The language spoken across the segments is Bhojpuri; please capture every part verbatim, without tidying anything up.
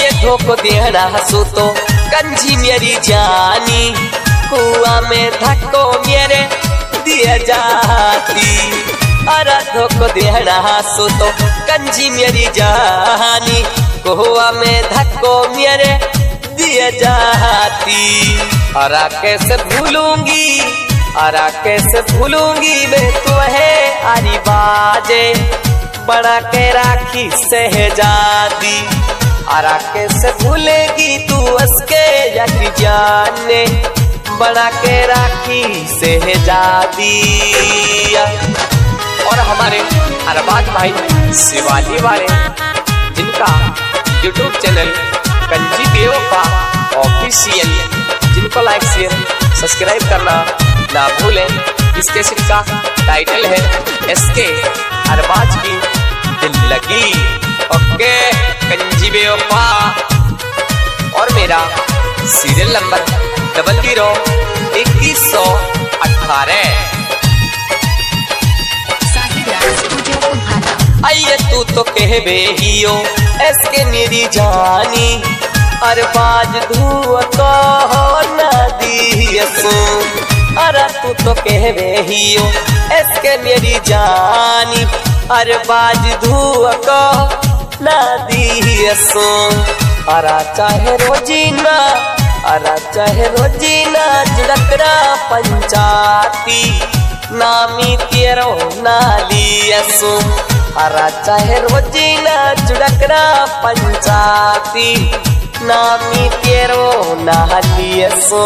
धोखो देना हंसो तो कंजी मेरी जानी कुआ में धक्को मेरे दिया जाती। अरे धोखो देना हंसो तो कंजी मेरी जानी कुआ में धक्को मेरे दिया जाती। अरे कैसे भूलूंगी अरे कैसे भूलूंगी मैं तुम्हें आरी बाजे बड़ा के राखी सहजादी। अरे कैसे भूलेगी तू उसके यकी जाने बड़ा के राखी सहजादी। और हमारे अरबाज भाई शिवाली वाले जिनका यूट्यूब चैनल कंजी बेवफा ऑफिशियल, जिनको लाइक शेयर सब्सक्राइब करना ना भूलें। इसके सिक्का टाइटल है एसके अरबाज की दिल लगी। ओके कंजी बेवफा। और मेरा सीरियल नंबर डबल जीरो इक्कीस सौ अठारह। आइए तू तो कहबे हियो एसके मेरी जानी अरबाज धुआ को ना दियसू। अरे तू तो कहबे हियो एसके मेरी जानी अरबाज धुआ को ना दियसू। अरे चाहे रोजीना अरे चाहे रोजीना जुड़करा पंचाती नामी तेरो ना लियसू। अरे चाहे रोजीना जुड़करा पंचाती नामी तेरो ना लियसू।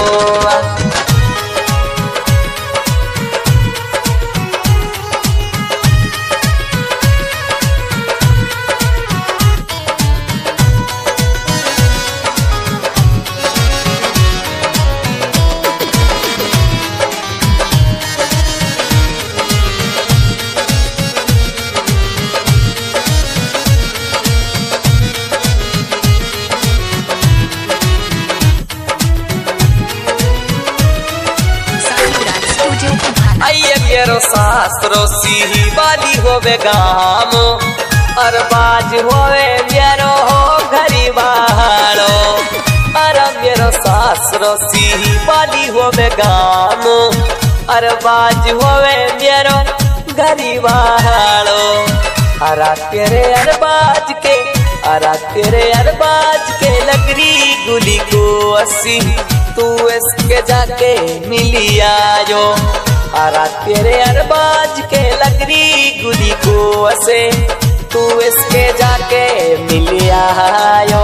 आइए मेरो शास्त्रो सी बाली होवे गाम अरबाज होवे मेरो हो घरी बालो। अरे मेरो शास्त्रो सी बाली होवे गाम अरबाज होवे मेरो घरी बालो। अरे तेरे अरबाज के अरे तेरे अरबाज के लगरी गुली को अस्सी तू इसके जाके मिली आयो। अरे तेरे अरबाज के लगरी गुली को असे तू इसके जाके मिली आयो।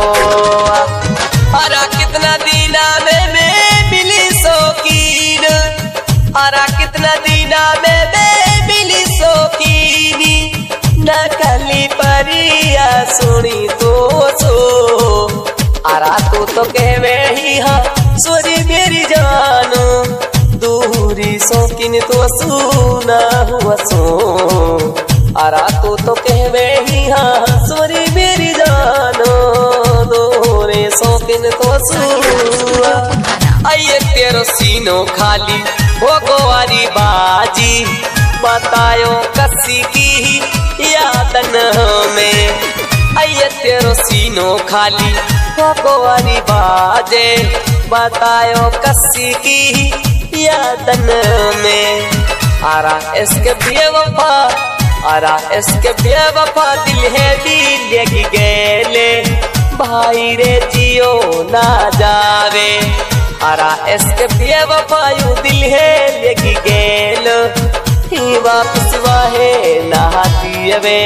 अरे कितना दीना में मैं मिली शौकीन अरे कितना दीना में मैं मिली शौकीनी न कली परिया सुनी तो सो। अरे तू तो कहवे ही हाँ सोरी मेरी जानो दूरी शौकीन तो सुना हुआ सो। अरे तू तो कहवे ही हाँ सोरी मेरी जानो दूरी शौकीन तो सुना। आइए तेरो सीनो खाली हो गोवारी बाजी बतायो कसी की यादन में। आइए तेरो सीनो खाली हो गोवारी बाजे बतायो कसी की यादन में। आरा इसके बेवफा आरा इसके बेवफा दिल है दिल लगी गेले भाई रे जियो ना जावे। आरा इसके बेवफा यू दिल है लगी गेल ही वापस वाहे नहाती वे।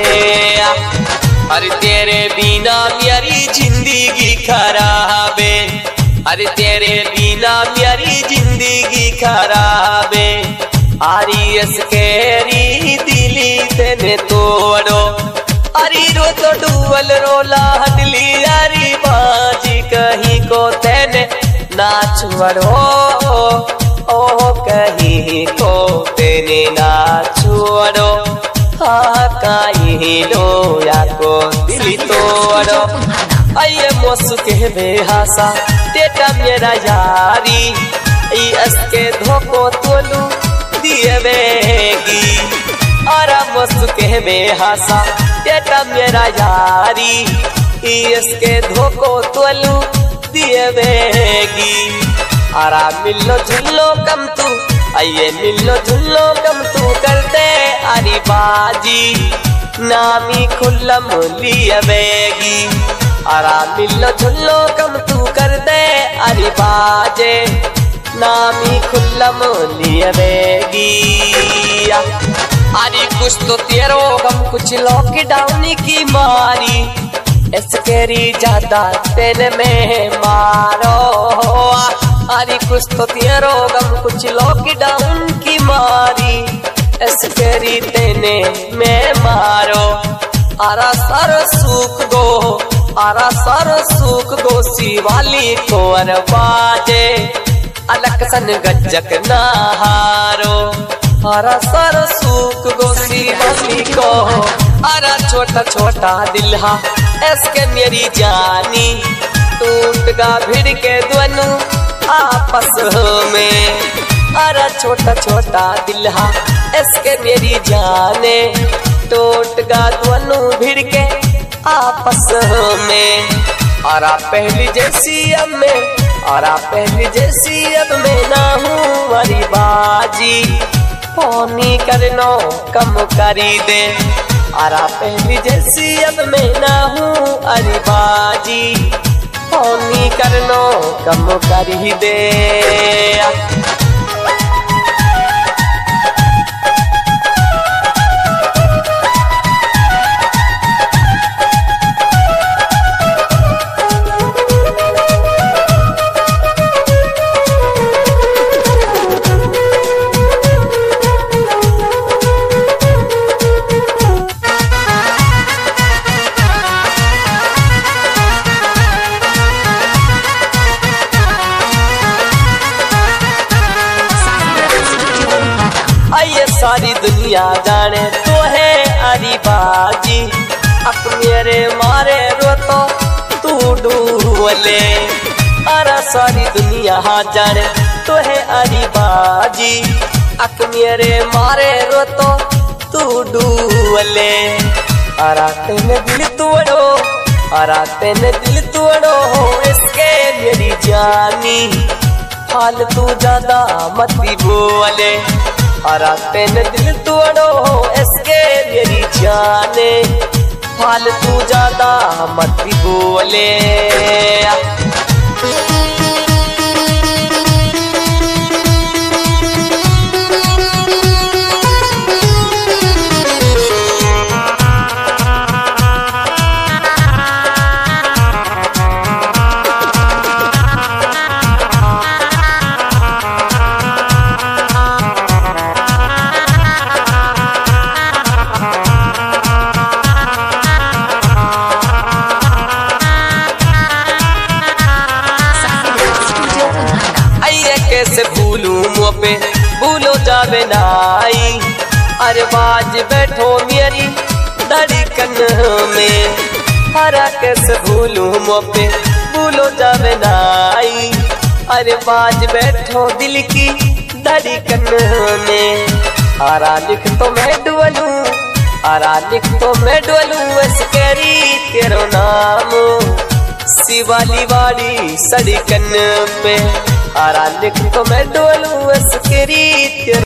अरे तेरे बिना मेरी जिंदगी खराबे अरे तेरे बिना मेरी जिंदगी खराबे। आरी इसकेरी दिली तेने तोड़ो अरी रो तो डूबल रोला हडली अरी बाजी कहीं को तेने ना छोड़ो ओ कहीं को तेने ना छोड़ो। हाँ कहीं लो या को दिली तोड़ो। आइए मोसु के बेहासा टेटा मेरा यारी इसके धोखो तोलू दिए बेगी। आरा मोसु के बेहासा टेटा मेरा यारी इसके धोको तुलू दिए बेगी आरा मिलो झुल्लो कम तू आइए मिलो झुल्लो कम तू करते अरी बाजी नामी खुल्लम लिया बेगी आरा मिलो झुल्लो कम तू कर दे अरे बाजे नामी खुल्लम लिया बेगी अरे कुछ तो तेरो गम कुछ लॉकडाउन की मारी इसकेरी ज्यादा तेन में मारो अरे कुछ तो तेरो गम कुछ लॉकडाउन की मारी इसकेरी तेने में मारो आरा सर सूख गो आरा सर सूख गो शिवाली को अरबाजे अलग सन गज्जक नहारो आरा सर सूख गो शिवाली को आरा छोटा छोटा दिलहा इसके मेरी जानी टूट गा भिड़ के दोनों आपस में आरा छोटा छोटा दिलहा इसके मेरी जाने टूट गा दोनों भिड़ के आपस में आरा पहली जैसी अब मैं आरा पहली जैसी अब मैं ना हूँ हरी बाजी फोनी करनो कम करी दे आरा पहली जैसी अब मैं ना हूँ हरी बाजी फोनी करनो कम करी दे सारी दुनिया जाने तो है अरी बाजी अक मेरे मारे रो तो तू डूले अरा सारी दुनिया जाने तो है अरी बाजी अक मेरे मारे रो तो तू डूले अरा तेने दिल तोड़ो अरा तेने दिल तोड़ो इसके मेरी जानी फालतू ज्यादा मत बोले आरा तेन दिल तोड़ो इसके मेरी जाने फालतू ज्यादा मत बोले कैसे भूलूं मोपे भूलो जावे नाई अरे बाज बैठो मेरी धड़कन में हरा कैसे भूलूं मोपे भूलो जावे नाई अरे बाज बैठो दिल की धड़कन में आरा लिख तो मैं डुअलूं आरा लिख तो मैं डुअलूं इसकेरी तेरो नाम शिवाली वाली सड़कन पे आरा लिख तो मैं डोलूं इसकेरी तेरो